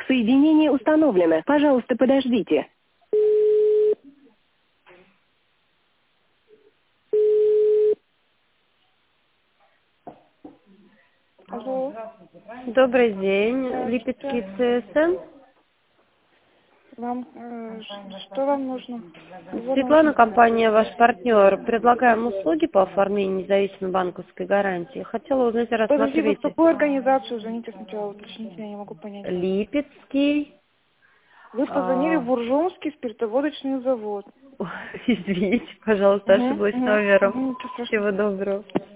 Соединение установлено. Пожалуйста, подождите. Алло. Добрый день, Липецкий ЦСМ. Вам что вам нужно? Кого Светлана, нужно? компания ваш партнер. Предлагаем услуги по оформлению независимой банковской гарантии. Хотела узнать о Подожди, вы в рассмотрите. какую организацию звоните сначала? Уточните, я не могу понять. Липецкий. Вы позвонили в Буржомский спиртоводочный завод. Извините, пожалуйста, ошиблась номером. Ничего страшного. Всего доброго.